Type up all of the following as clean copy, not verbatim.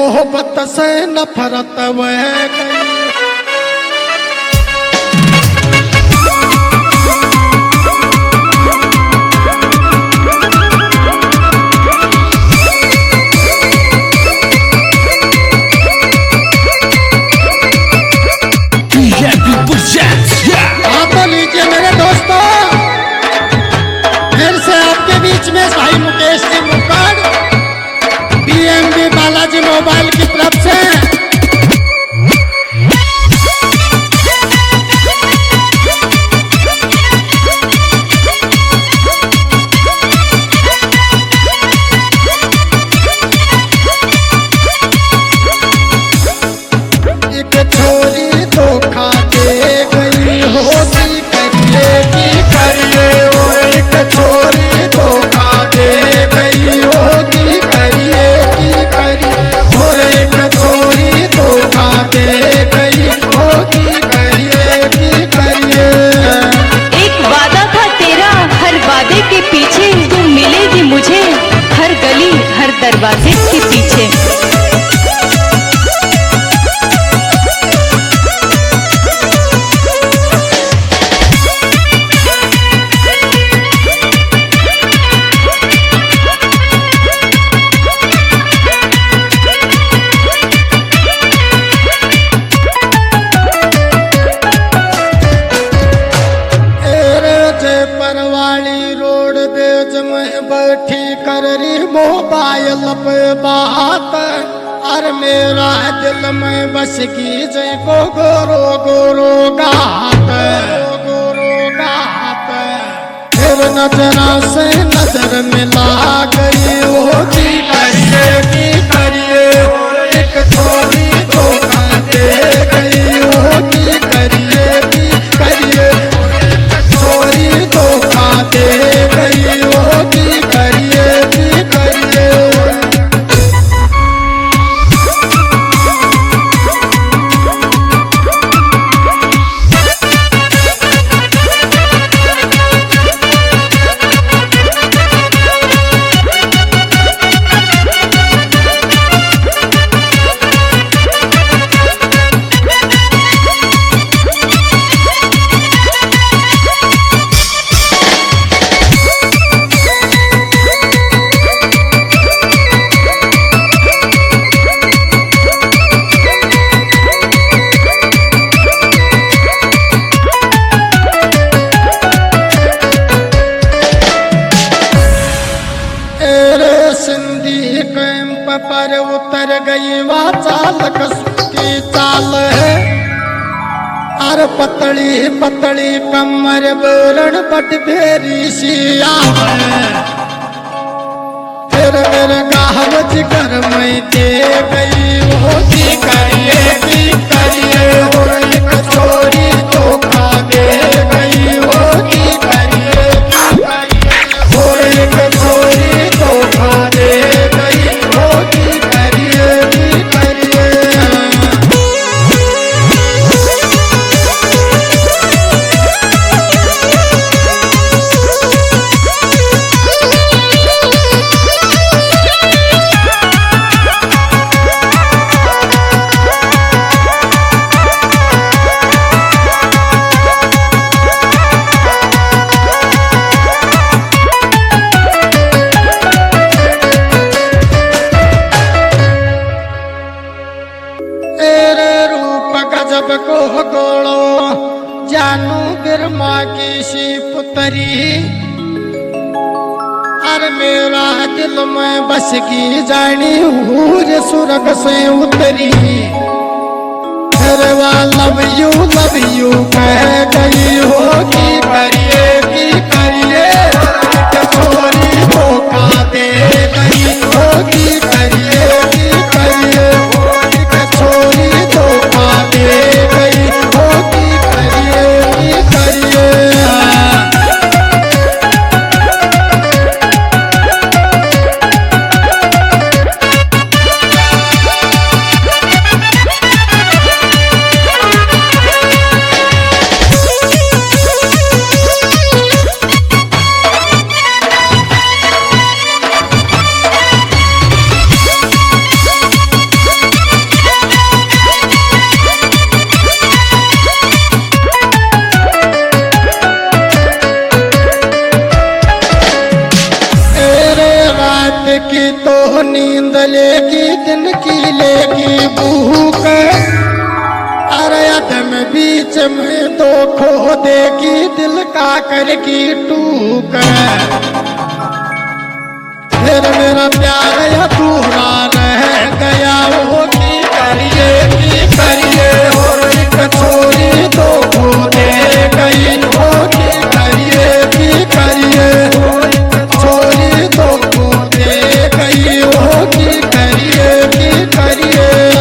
मोहब्बत से नफरत वह गई। तो लीजिए मेरे दोस्तों, फिर से आपके बीच में भाई मुकेश जी मुक्कड़ BMB बालाजी मोबाइल की तरफ से एक छोरी धोखा दे गई होती करिए की करिए, और एक छोरी धोखा दे गई होती करिए की करिए, और एक छोरी धोखा दे गई होती करिए की करिए। एक वादा था तेरा, हर वादे के पीछे तू मिलेगी मुझे, हर गली हर दरवाजे के पीछे। परवाली रोड बेज में बैठी कर रही मोबाइल पे बात, और मेरा दिल में बस की जय को गोरो गोरो गात, गोरो गात। फिर नजरा से नजर मिला गई होती करिए की करिए, एक छोरी धोखा दे गई होती करिए की करिए, छोरी धोखा दे गई होती करिए की करिए। सिंधी कैंप पर उतर गई वा चालक की चाल है, और पतली पतली कमर बोरण पट फेरी सिया है। फिर मेरे गाँव जिगर में दे गई होती करिए की करिए, और एक छोरी धोखा दे गई होती करिए की करिए, और एक छोरी धोखा दे गई होती करिए की करिए। गजब को गोलो जानू बिरमा की सी पुतरी, और मेरा दिल में बस की जानी हूर सुरग से उतरी। फिर वह लव यू कह गई होगी करिए की करिए, छोरी धोखा दे गई होगी करिए की करिए, छोरी धोखा दे गई होगी करिए की करिए। नींद लेगी दिन की लेगी भूख, अरे अदम बीच में दो खो देगी दिल का करगी टूक। फिर मेरा प्यार अधूरा रह गया वो की करिए और एक छोरी तो खो दे गई वो की करिए छोरी तो खो दे गई वो की करिए।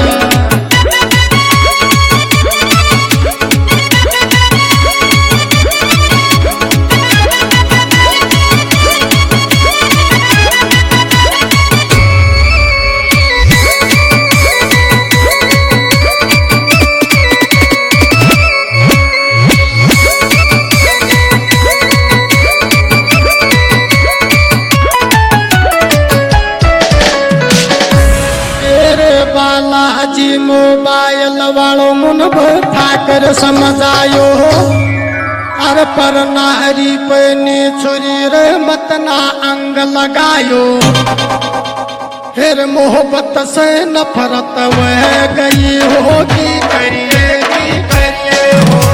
बालाजी मोबाइल वालों मुन ठाकर समझायो, अरे पर नारी पनी छुरी रे मत ना अंग लगायो। फिर मोहब्बत से नफरत वह गई होगी करिए हो